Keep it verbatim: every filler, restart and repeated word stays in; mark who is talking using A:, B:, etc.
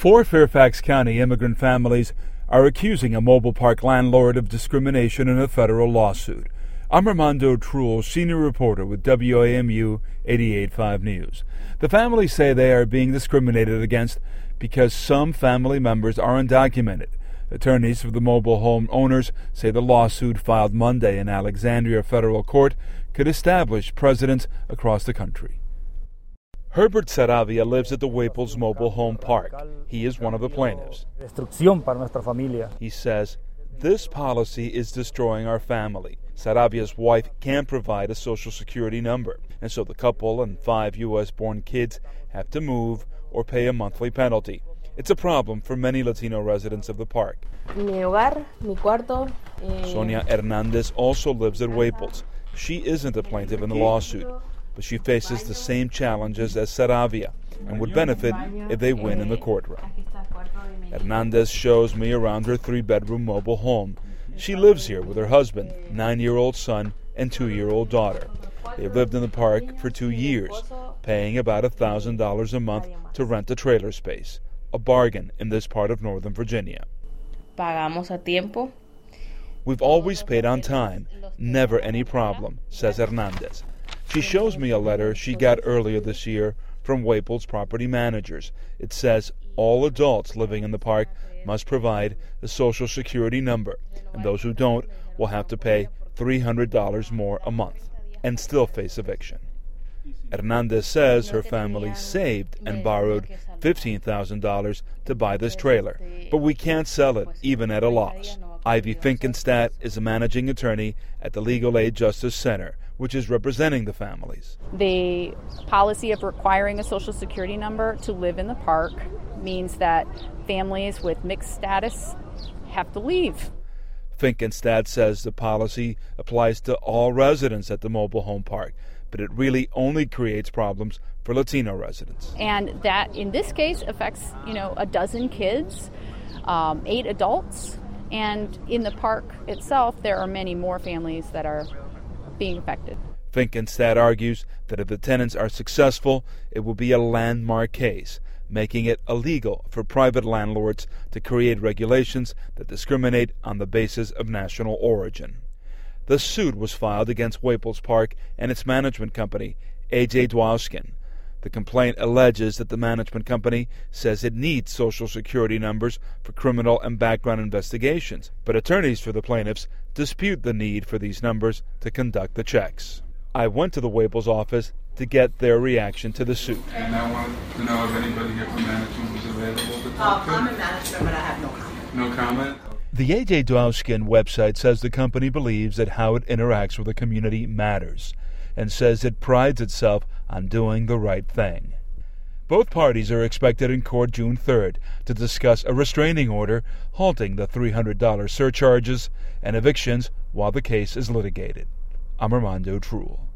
A: Four Fairfax County immigrant families are accusing a mobile park landlord of discrimination in a federal lawsuit. I'm Armando Truel, senior reporter with W A M U eighty-eight point five News. The families say they are being discriminated against because some family members are undocumented. Attorneys for the mobile home owners say the lawsuit filed Monday in Alexandria federal court could establish precedents across the country. Herbert Saravia lives at the Waples Mobile Home Park. He is one of the plaintiffs. He says, "This policy is destroying our family. Saravia's wife can't provide a social security number, and so the couple and five U S-born kids have to move or pay a monthly penalty. It's a problem for many Latino residents of the park." Sonia Hernandez also lives at Waples. She isn't a plaintiff in the lawsuit, but she faces the same challenges as Saravia and would benefit if they win in the courtroom. Hernandez shows me around her three-bedroom mobile home. She lives here with her husband, nine-year-old son, and two-year-old daughter. They've lived in the park for two years, paying about one thousand dollars a month to rent a trailer space, a bargain in this part of Northern Virginia.
B: Pagamos a tiempo.
A: "We've always paid on time, never any problem," says Hernandez. She shows me a letter she got earlier this year from Waples property managers. It says all adults living in the park must provide a social security number, and those who don't will have to pay three hundred dollars more a month and still face eviction. Hernandez says her family saved and borrowed fifteen thousand dollars to buy this trailer, but we can't sell it even at a loss. Ivy Finkenstadt is a managing attorney at the Legal Aid Justice Center, which is representing the families.
C: The policy of requiring a Social Security number to live in the park means that families with mixed status have to leave.
A: Finkenstadt says the policy applies to all residents at the mobile home park, but it really only creates problems for Latino residents.
C: And that, in this case, affects, you know, a dozen kids, um, eight adults, and in the park itself, there are many more families that are being affected.
A: Finkenstadt argues that if the tenants are successful, it will be a landmark case, making it illegal for private landlords to create regulations that discriminate on the basis of national origin. The suit was filed against Waples Park and its management company, A J Dwoskin. The complaint alleges that the management company says it needs Social Security numbers for criminal and background investigations, but attorneys for the plaintiffs dispute the need for these numbers to conduct the checks. I went to the Waples office to get their reaction to the suit.
D: And I wanted to know if anybody here from management was available to talk
E: uh,
D: to.
E: I'm in management, but I have no comment.
D: No comment?
A: The A J Dwoskin website says the company believes that how it interacts with the community matters, and says it prides itself on doing the right thing. Both parties are expected in court June third to discuss a restraining order halting the three hundred dollars surcharges and evictions while the case is litigated. I'm Armando Truel.